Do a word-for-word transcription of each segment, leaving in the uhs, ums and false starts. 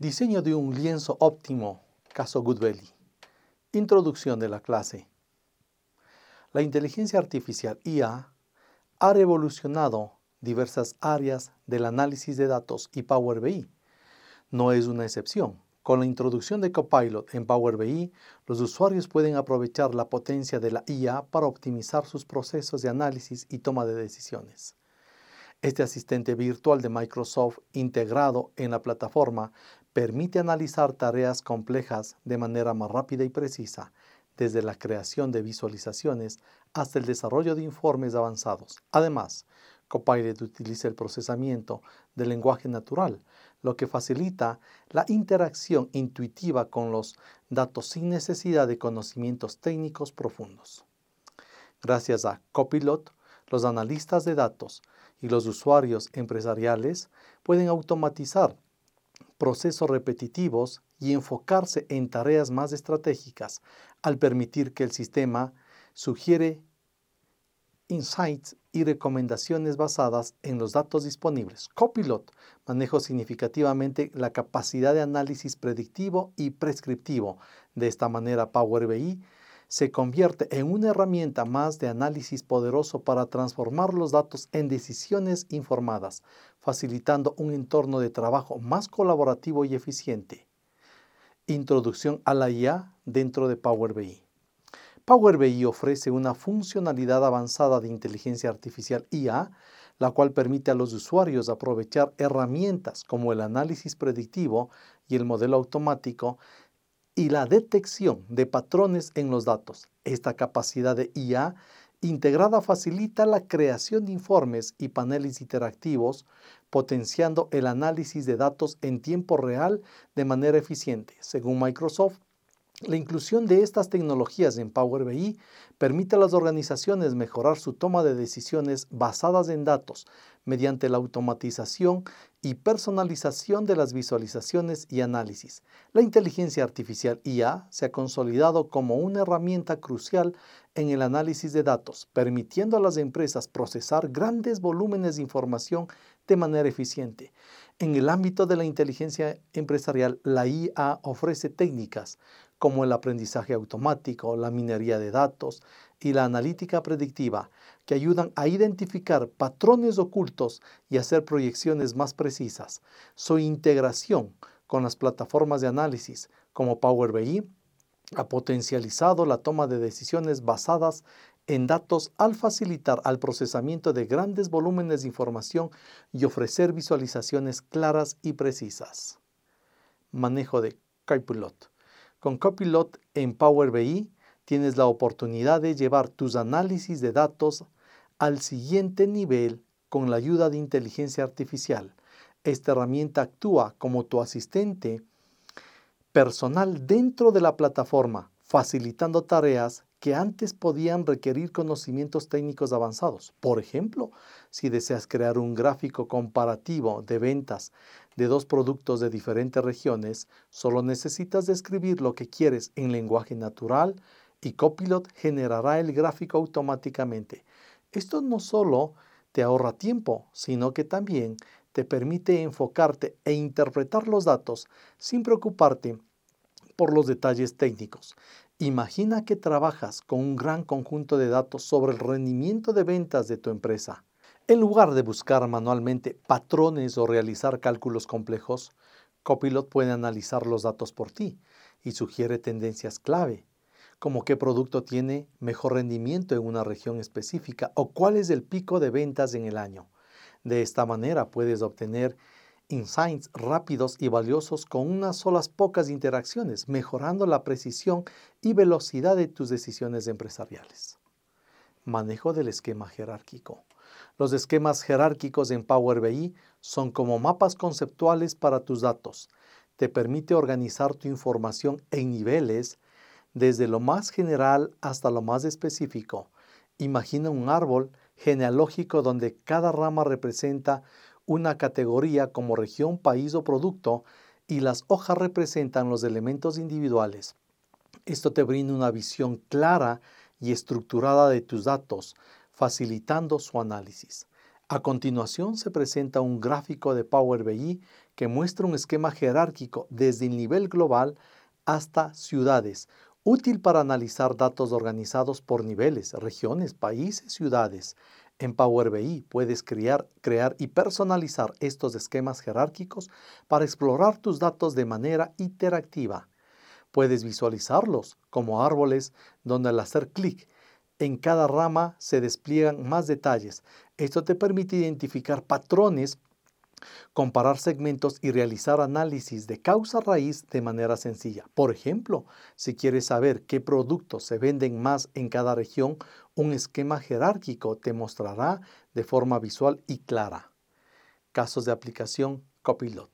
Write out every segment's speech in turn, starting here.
Diseño de un lienzo óptimo, caso Goodbelly. Introducción de la clase. La inteligencia artificial I A ha revolucionado diversas áreas del análisis de datos y Power B I. No es una excepción. Con la introducción de Copilot en Power B I, los usuarios pueden aprovechar la potencia de la I A para optimizar sus procesos de análisis y toma de decisiones. Este asistente virtual de Microsoft integrado en la plataforma permite analizar tareas complejas de manera más rápida y precisa, desde la creación de visualizaciones hasta el desarrollo de informes avanzados. Además, Copilot utiliza el procesamiento del lenguaje natural, lo que facilita la interacción intuitiva con los datos sin necesidad de conocimientos técnicos profundos. Gracias a Copilot, los analistas de datos y los usuarios empresariales pueden automatizar procesos repetitivos y enfocarse en tareas más estratégicas al permitir que el sistema sugiere insights y recomendaciones basadas en los datos disponibles. Copilot maneja significativamente la capacidad de análisis predictivo y prescriptivo. De esta manera, Power B I se convierte en una herramienta más de análisis poderoso para transformar los datos en decisiones informadas, facilitando un entorno de trabajo más colaborativo y eficiente. Introducción a la I A dentro de Power B I. Power B I ofrece una funcionalidad avanzada de inteligencia artificial I A, la cual permite a los usuarios aprovechar herramientas como el análisis predictivo y el modelo automático y la detección de patrones en los datos. Esta capacidad de I A integrada facilita la creación de informes y paneles interactivos, potenciando el análisis de datos en tiempo real de manera eficiente. Según Microsoft, la inclusión de estas tecnologías en Power B I permite a las organizaciones mejorar su toma de decisiones basadas en datos mediante la automatización y personalización de las visualizaciones y análisis. La inteligencia artificial I A se ha consolidado como una herramienta crucial en el análisis de datos, permitiendo a las empresas procesar grandes volúmenes de información de manera eficiente. En el ámbito de la inteligencia empresarial, la I A ofrece técnicas como el aprendizaje automático, la minería de datos y la analítica predictiva, que ayudan a identificar patrones ocultos y hacer proyecciones más precisas. Su integración con las plataformas de análisis como Power B I ha potencializado la toma de decisiones basadas en datos al facilitar el procesamiento de grandes volúmenes de información y ofrecer visualizaciones claras y precisas. Manejo de Copilot. Con Copilot en Power B I tienes la oportunidad de llevar tus análisis de datos al siguiente nivel con la ayuda de inteligencia artificial. Esta herramienta actúa como tu asistente personal dentro de la plataforma, facilitando tareas que antes podían requerir conocimientos técnicos avanzados. Por ejemplo, si deseas crear un gráfico comparativo de ventas de dos productos de diferentes regiones, solo necesitas describir lo que quieres en lenguaje natural y Copilot generará el gráfico automáticamente. Esto no solo te ahorra tiempo, sino que también te permite enfocarte e interpretar los datos sin preocuparte por los detalles técnicos. Imagina que trabajas con un gran conjunto de datos sobre el rendimiento de ventas de tu empresa. En lugar de buscar manualmente patrones o realizar cálculos complejos, Copilot puede analizar los datos por ti y sugiere tendencias clave, como qué producto tiene mejor rendimiento en una región específica o cuál es el pico de ventas en el año. De esta manera puedes obtener insights rápidos y valiosos con unas solas pocas interacciones, mejorando la precisión y velocidad de tus decisiones empresariales. Manejo del esquema jerárquico. Los esquemas jerárquicos en Power B I son como mapas conceptuales para tus datos. Te permite organizar tu información en niveles, desde lo más general hasta lo más específico. Imagina un árbol genealógico donde cada rama representa una categoría como región, país o producto y las hojas representan los elementos individuales. Esto te brinda una visión clara y estructurada de tus datos, facilitando su análisis. A continuación se presenta un gráfico de Power B I que muestra un esquema jerárquico desde el nivel global hasta ciudades, útil para analizar datos organizados por niveles, regiones, países, ciudades. En Power B I puedes crear, crear y personalizar estos esquemas jerárquicos para explorar tus datos de manera interactiva. Puedes visualizarlos como árboles donde al hacer clic en cada rama se despliegan más detalles. Esto te permite identificar patrones, comparar segmentos y realizar análisis de causa raíz de manera sencilla. Por ejemplo, si quieres saber qué productos se venden más en cada región, un esquema jerárquico te mostrará de forma visual y clara. Casos de aplicación Copilot.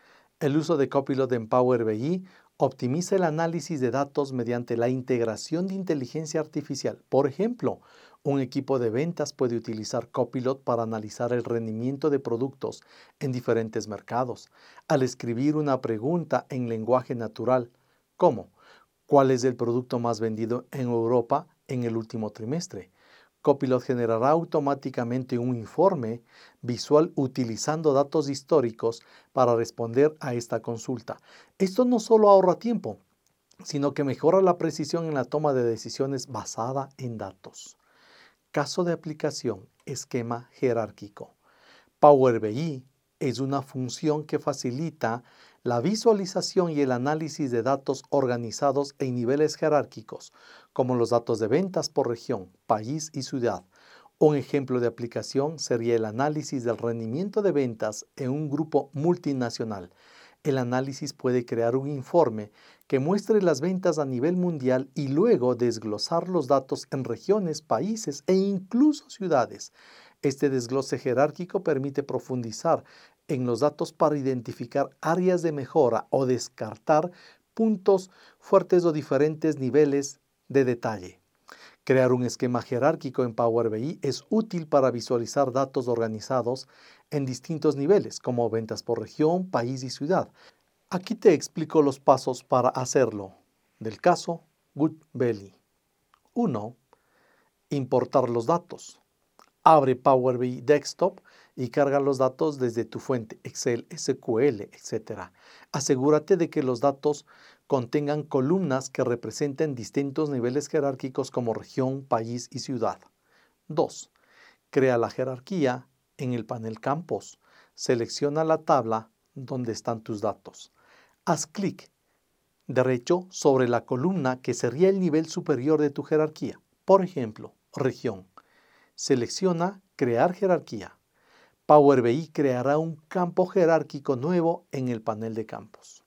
El uso de Copilot en Power B I optimiza el análisis de datos mediante la integración de inteligencia artificial. Por ejemplo, un equipo de ventas puede utilizar Copilot para analizar el rendimiento de productos en diferentes mercados. Al escribir una pregunta en lenguaje natural, como ¿cuál es el producto más vendido en Europa en el último trimestre? Copilot generará automáticamente un informe visual utilizando datos históricos para responder a esta consulta. Esto no solo ahorra tiempo, sino que mejora la precisión en la toma de decisiones basada en datos. Caso de aplicación, esquema jerárquico. Power B I es una función que facilita la visualización y el análisis de datos organizados en niveles jerárquicos, como los datos de ventas por región, país y ciudad. Un ejemplo de aplicación sería el análisis del rendimiento de ventas en un grupo multinacional. El análisis puede crear un informe que muestre las ventas a nivel mundial y luego desglosar los datos en regiones, países e incluso ciudades. Este desglose jerárquico permite profundizar en los datos para identificar áreas de mejora o descartar puntos fuertes o diferentes niveles de detalle. Crear un esquema jerárquico en Power B I es útil para visualizar datos organizados en distintos niveles, como ventas por región, país y ciudad. Aquí te explico los pasos para hacerlo. Del caso Goodbelly. uno. Importar los datos. Abre Power B I Desktop y carga los datos desde tu fuente, Excel, S Q L, etcétera. Asegúrate de que los datos contengan columnas que representen distintos niveles jerárquicos como región, país y ciudad. dos. Crea la jerarquía en el panel Campos. Selecciona la tabla donde están tus datos. Haz clic derecho sobre la columna que sería el nivel superior de tu jerarquía. Por ejemplo, región. Selecciona Crear jerarquía. Power B I creará un campo jerárquico nuevo en el panel de campos.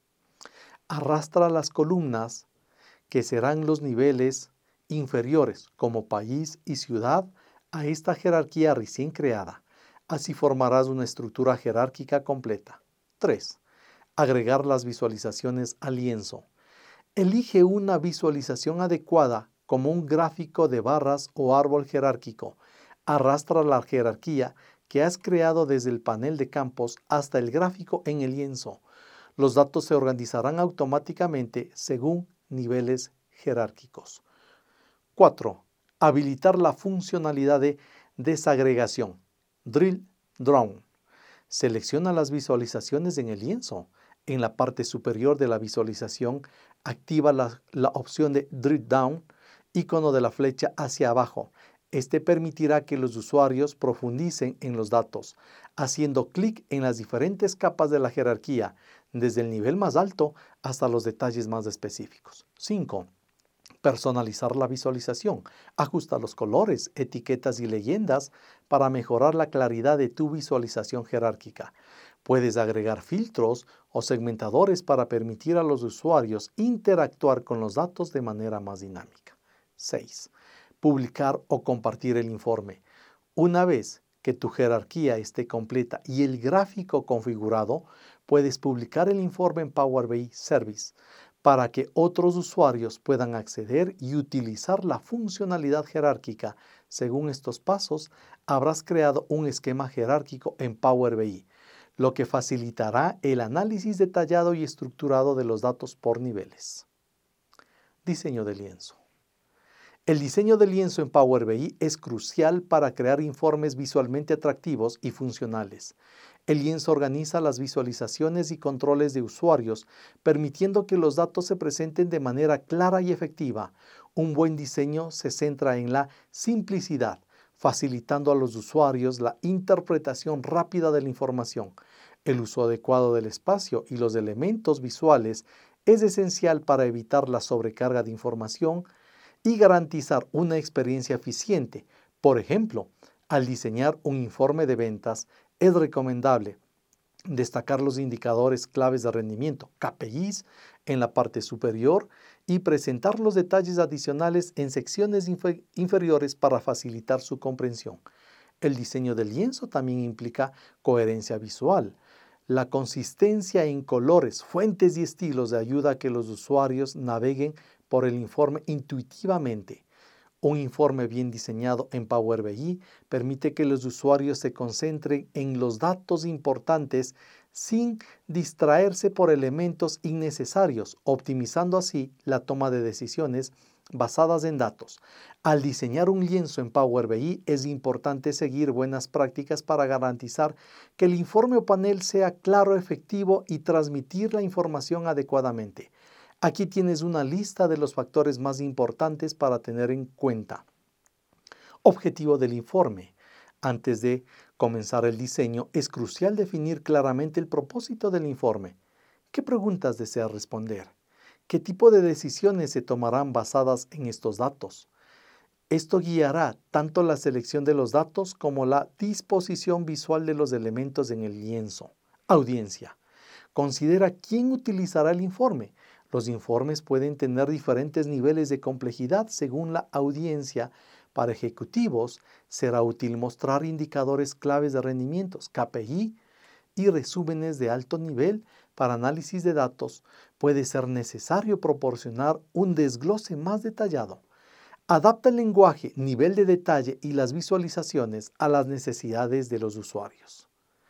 Arrastra las columnas que serán los niveles inferiores como país y ciudad a esta jerarquía recién creada. Así formarás una estructura jerárquica completa. tres. Agregar las visualizaciones al lienzo. Elige una visualización adecuada como un gráfico de barras o árbol jerárquico. Arrastra la jerarquía que has creado desde el panel de campos hasta el gráfico en el lienzo. Los datos se organizarán automáticamente según niveles jerárquicos. cuatro. Habilitar la funcionalidad de desagregación. Drill Down. Selecciona las visualizaciones en el lienzo. En la parte superior de la visualización, activa la, la opción de Drill Down, icono de la flecha hacia abajo. Este permitirá que los usuarios profundicen en los datos, haciendo clic en las diferentes capas de la jerarquía, desde el nivel más alto hasta los detalles más específicos. cinco. Personalizar la visualización. Ajusta los colores, etiquetas y leyendas para mejorar la claridad de tu visualización jerárquica. Puedes agregar filtros o segmentadores para permitir a los usuarios interactuar con los datos de manera más dinámica. seis. Publicar o compartir el informe. Una vez que tu jerarquía esté completa y el gráfico configurado, puedes publicar el informe en Power B I Service para que otros usuarios puedan acceder y utilizar la funcionalidad jerárquica. Según estos pasos, habrás creado un esquema jerárquico en Power B I, lo que facilitará el análisis detallado y estructurado de los datos por niveles. Diseño de lienzo. El diseño del lienzo en Power B I es crucial para crear informes visualmente atractivos y funcionales. El lienzo organiza las visualizaciones y controles de usuarios, permitiendo que los datos se presenten de manera clara y efectiva. Un buen diseño se centra en la simplicidad, facilitando a los usuarios la interpretación rápida de la información. El uso adecuado del espacio y los elementos visuales es esencial para evitar la sobrecarga de información y garantizar una experiencia eficiente. Por ejemplo, al diseñar un informe de ventas, es recomendable destacar los indicadores claves de rendimiento, K P Is, en la parte superior y presentar los detalles adicionales en secciones infer- inferiores para facilitar su comprensión. El diseño del lienzo también implica coherencia visual. La consistencia en colores, fuentes y estilos ayuda a que los usuarios naveguen por el informe intuitivamente. Un informe bien diseñado en Power B I permite que los usuarios se concentren en los datos importantes sin distraerse por elementos innecesarios, optimizando así la toma de decisiones basadas en datos. Al diseñar un lienzo en Power B I es importante seguir buenas prácticas para garantizar que el informe o panel sea claro, efectivo y transmitir la información adecuadamente. Aquí tienes una lista de los factores más importantes para tener en cuenta. Objetivo del informe. Antes de comenzar el diseño, es crucial definir claramente el propósito del informe. ¿Qué preguntas deseas responder? ¿Qué tipo de decisiones se tomarán basadas en estos datos? Esto guiará tanto la selección de los datos como la disposición visual de los elementos en el lienzo. Audiencia. Considera quién utilizará el informe. Los informes pueden tener diferentes niveles de complejidad según la audiencia. Para ejecutivos, será útil mostrar indicadores claves de rendimientos, K P I, y resúmenes de alto nivel. Para análisis de datos, puede ser necesario proporcionar un desglose más detallado. Adapta el lenguaje, nivel de detalle y las visualizaciones a las necesidades de los usuarios.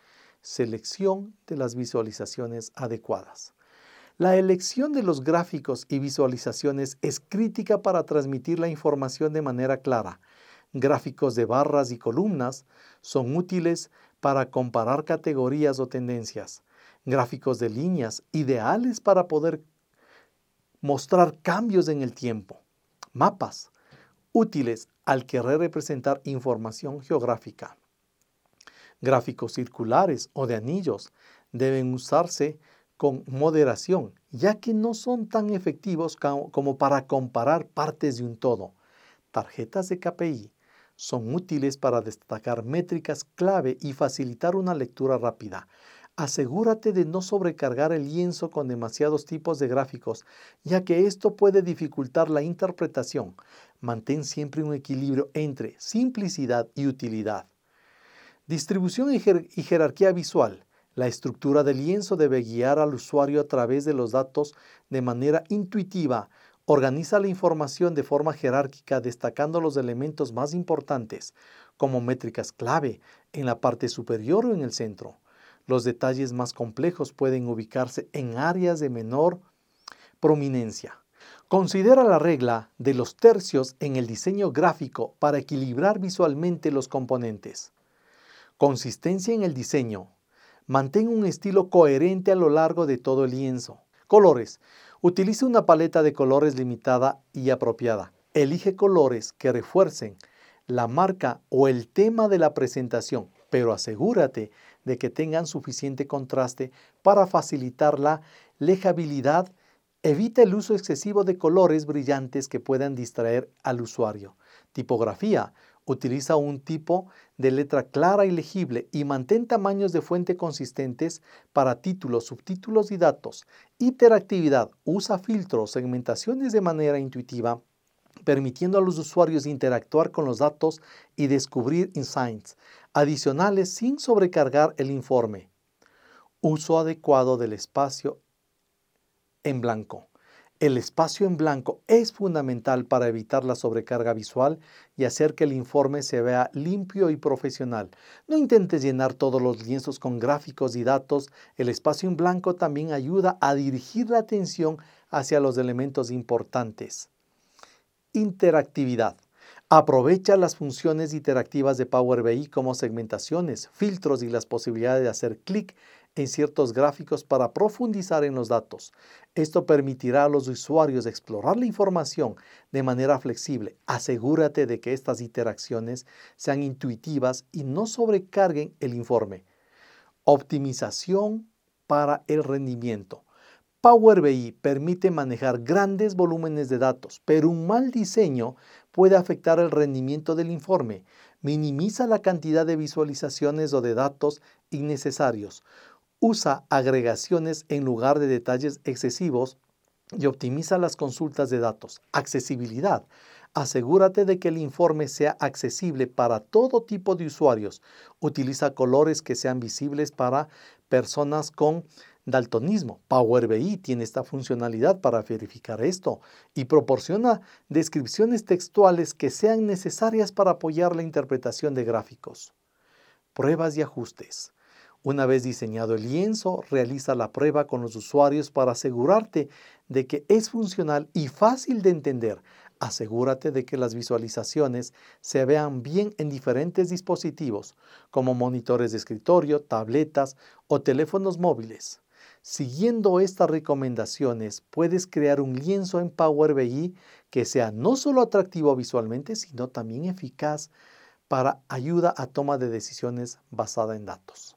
Selección de las visualizaciones adecuadas. La elección de los gráficos y visualizaciones es crítica para transmitir la información de manera clara. Gráficos de barras y columnas son útiles para comparar categorías o tendencias. Gráficos de líneas, ideales para poder mostrar cambios en el tiempo. Mapas, útiles al querer representar información geográfica. Gráficos circulares o de anillos deben usarse con moderación, ya que no son tan efectivos como para comparar partes de un todo. Tarjetas de K P I son útiles para destacar métricas clave y facilitar una lectura rápida. Asegúrate de no sobrecargar el lienzo con demasiados tipos de gráficos, ya que esto puede dificultar la interpretación. Mantén siempre un equilibrio entre simplicidad y utilidad. Distribución y, jer- y jerarquía visual. La estructura del lienzo debe guiar al usuario a través de los datos de manera intuitiva. Organiza la información de forma jerárquica, destacando los elementos más importantes, como métricas clave, en la parte superior o en el centro. Los detalles más complejos pueden ubicarse en áreas de menor prominencia. Considera la regla de los tercios en el diseño gráfico para equilibrar visualmente los componentes. Consistencia en el diseño. Mantén un estilo coherente a lo largo de todo el lienzo. Colores. Utiliza una paleta de colores limitada y apropiada. Elige colores que refuercen la marca o el tema de la presentación, pero asegúrate de que tengan suficiente contraste para facilitar la legibilidad. Evita el uso excesivo de colores brillantes que puedan distraer al usuario. Tipografía. Utiliza un tipo de letra clara y legible y mantén tamaños de fuente consistentes para títulos, subtítulos y datos. Interactividad. Usa filtros, segmentaciones de manera intuitiva, permitiendo a los usuarios interactuar con los datos y descubrir insights adicionales sin sobrecargar el informe. Uso adecuado del espacio en blanco. El espacio en blanco es fundamental para evitar la sobrecarga visual y hacer que el informe se vea limpio y profesional. No intentes llenar todos los lienzos con gráficos y datos. El espacio en blanco también ayuda a dirigir la atención hacia los elementos importantes. Interactividad. Aprovecha las funciones interactivas de Power B I como segmentaciones, filtros y las posibilidades de hacer clic en ciertos gráficos para profundizar en los datos. Esto permitirá a los usuarios explorar la información de manera flexible. Asegúrate de que estas interacciones sean intuitivas y no sobrecarguen el informe. Optimización para el rendimiento. Power B I permite manejar grandes volúmenes de datos, pero un mal diseño puede afectar el rendimiento del informe. Minimiza la cantidad de visualizaciones o de datos innecesarios. Usa agregaciones en lugar de detalles excesivos y optimiza las consultas de datos. Accesibilidad. Asegúrate de que el informe sea accesible para todo tipo de usuarios. Utiliza colores que sean visibles para personas con daltonismo. Power B I tiene esta funcionalidad para verificar esto y proporciona descripciones textuales que sean necesarias para apoyar la interpretación de gráficos. Pruebas y ajustes. Una vez diseñado el lienzo, realiza la prueba con los usuarios para asegurarte de que es funcional y fácil de entender. Asegúrate de que las visualizaciones se vean bien en diferentes dispositivos, como monitores de escritorio, tabletas o teléfonos móviles. Siguiendo estas recomendaciones, puedes crear un lienzo en Power B I que sea no solo atractivo visualmente, sino también eficaz para ayuda a toma de decisiones basada en datos.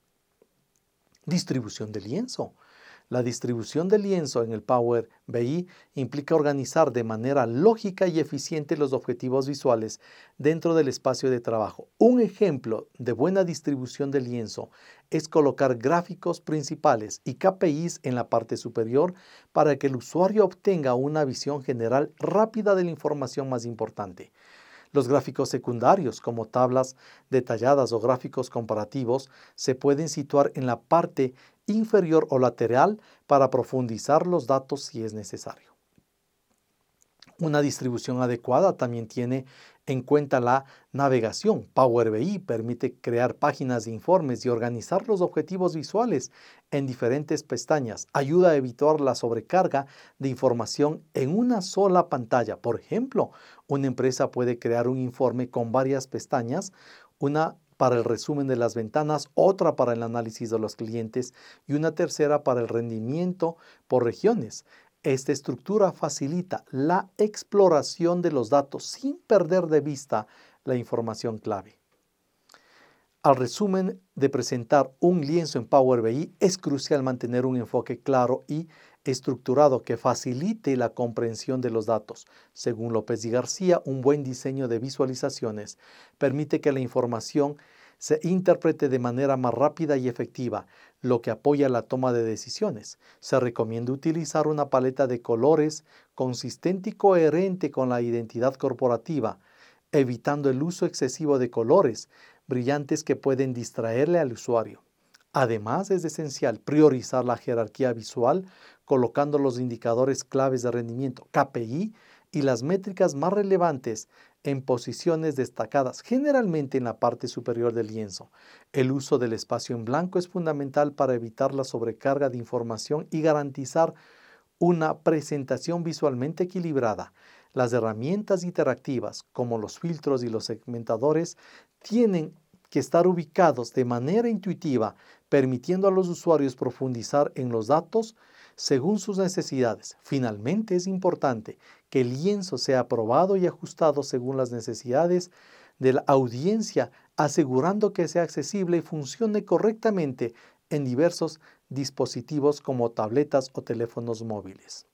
Distribución del lienzo. La distribución del lienzo en el Power B I implica organizar de manera lógica y eficiente los objetivos visuales dentro del espacio de trabajo. Un ejemplo de buena distribución del lienzo es colocar gráficos principales y K P Is en la parte superior para que el usuario obtenga una visión general rápida de la información más importante. Los gráficos secundarios, como tablas detalladas o gráficos comparativos, se pueden situar en la parte inferior o lateral para profundizar los datos si es necesario. Una distribución adecuada también tiene en cuenta la navegación. Power B I permite crear páginas de informes y organizar los objetivos visuales en diferentes pestañas. Ayuda a evitar la sobrecarga de información en una sola pantalla. Por ejemplo, una empresa puede crear un informe con varias pestañas, una para el resumen de las ventanas, otra para el análisis de los clientes y una tercera para el rendimiento por regiones. Esta estructura facilita la exploración de los datos sin perder de vista la información clave. Al resumen de presentar un lienzo en Power B I, es crucial mantener un enfoque claro y estructurado que facilite la comprensión de los datos. Según López y García, un buen diseño de visualizaciones permite que la información se interprete de manera más rápida y efectiva, lo que apoya la toma de decisiones. Se recomienda utilizar una paleta de colores consistente y coherente con la identidad corporativa, evitando el uso excesivo de colores brillantes que pueden distraerle al usuario. Además, es esencial priorizar la jerarquía visual, colocando los indicadores claves de rendimiento, K P I, y las métricas más relevantes en posiciones destacadas, generalmente en la parte superior del lienzo. El uso del espacio en blanco es fundamental para evitar la sobrecarga de información y garantizar una presentación visualmente equilibrada. Las herramientas interactivas, como los filtros y los segmentadores, tienen que estar ubicados de manera intuitiva, permitiendo a los usuarios profundizar en los datos según sus necesidades. Finalmente, es importante que el lienzo sea probado y ajustado según las necesidades de la audiencia, asegurando que sea accesible y funcione correctamente en diversos dispositivos como tabletas o teléfonos móviles.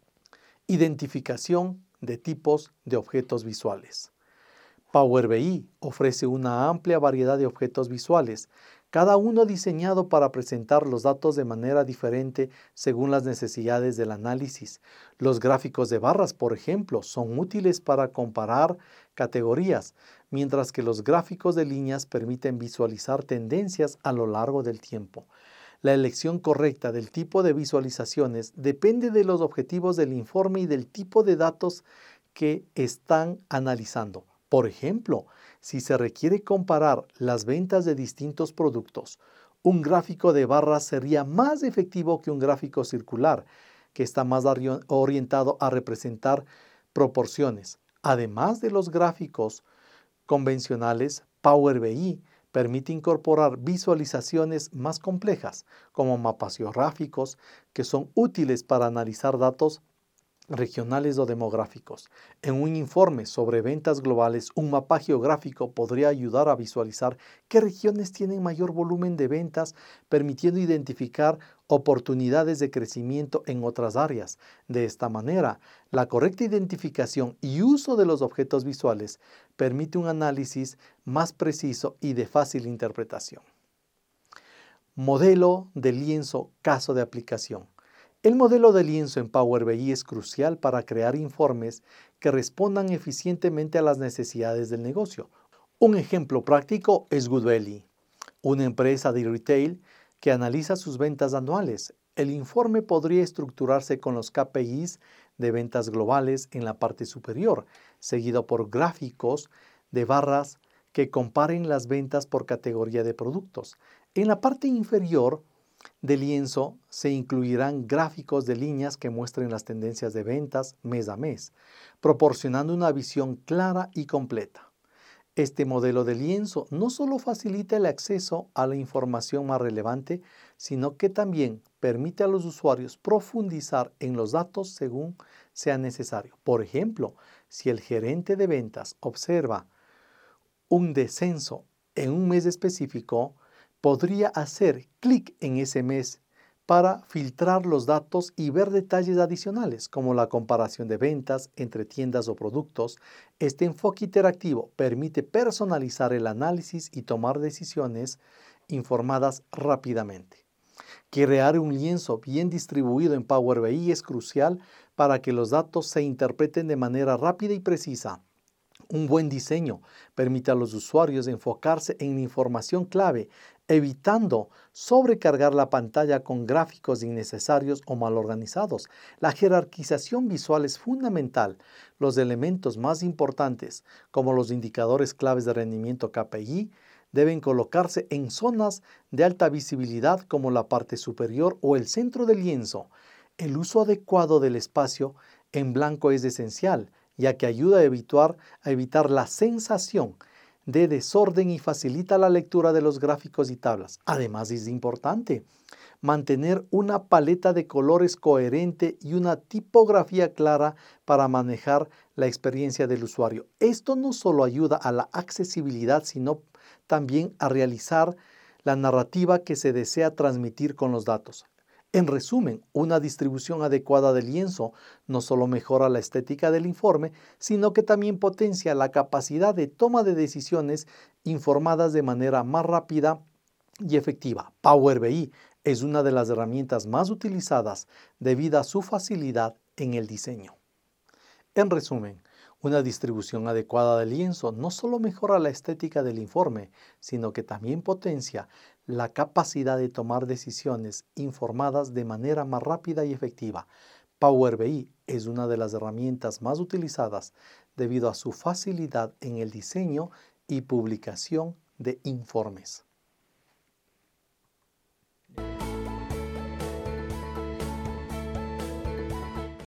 Identificación de tipos de objetos visuales. Power B I ofrece una amplia variedad de objetos visuales, cada uno diseñado para presentar los datos de manera diferente según las necesidades del análisis. Los gráficos de barras, por ejemplo, son útiles para comparar categorías, mientras que los gráficos de líneas permiten visualizar tendencias a lo largo del tiempo. La elección correcta del tipo de visualizaciones depende de los objetivos del informe y del tipo de datos que están analizando. Por ejemplo, si se requiere comparar las ventas de distintos productos, un gráfico de barras sería más efectivo que un gráfico circular, que está más orientado a representar proporciones. Además de los gráficos convencionales, Power B I permite incorporar visualizaciones más complejas, como mapas geográficos, que son útiles para analizar datos regionales o demográficos. En un informe sobre ventas globales, un mapa geográfico podría ayudar a visualizar qué regiones tienen mayor volumen de ventas, permitiendo identificar oportunidades de crecimiento en otras áreas. De esta manera, la correcta identificación y uso de los objetos visuales permite un análisis más preciso y de fácil interpretación. Modelo de lienzo, caso de aplicación. El modelo de lienzo en Power B I es crucial para crear informes que respondan eficientemente a las necesidades del negocio. Un ejemplo práctico es Goodbelly, una empresa de retail que analiza sus ventas anuales. El informe podría estructurarse con los K P Is de ventas globales en la parte superior, seguido por gráficos de barras que comparen las ventas por categoría de productos. En la parte inferior de lienzo se incluirán gráficos de líneas que muestren las tendencias de ventas mes a mes, proporcionando una visión clara y completa. Este modelo de lienzo no solo facilita el acceso a la información más relevante, sino que también permite a los usuarios profundizar en los datos según sea necesario. Por ejemplo, si el gerente de ventas observa un descenso en un mes específico, podría hacer clic en ese mes para filtrar los datos y ver detalles adicionales, como la comparación de ventas entre tiendas o productos. Este enfoque interactivo permite personalizar el análisis y tomar decisiones informadas rápidamente. Crear un lienzo bien distribuido en Power B I es crucial para que los datos se interpreten de manera rápida y precisa. Un buen diseño permite a los usuarios enfocarse en la información clave, evitando sobrecargar la pantalla con gráficos innecesarios o mal organizados. La jerarquización visual es fundamental. Los elementos más importantes, como los indicadores claves de rendimiento K P I, deben colocarse en zonas de alta visibilidad como la parte superior o el centro del lienzo. El uso adecuado del espacio en blanco es esencial, ya que ayuda a evitar, a evitar la sensación de desorden y facilita la lectura de los gráficos y tablas. Además, es importante mantener una paleta de colores coherente y una tipografía clara para manejar la experiencia del usuario. Esto no solo ayuda a la accesibilidad, sino también a realizar la narrativa que se desea transmitir con los datos. En resumen, una distribución adecuada del lienzo no solo mejora la estética del informe, sino que también potencia la capacidad de toma de decisiones informadas de manera más rápida y efectiva. Power B I es una de las herramientas más utilizadas debido a su facilidad en el diseño. En resumen, una distribución adecuada del lienzo no solo mejora la estética del informe, sino que también potencia la capacidad de tomar decisiones informadas de manera más rápida y efectiva. Power B I es una de las herramientas más utilizadas debido a su facilidad en el diseño y publicación de informes.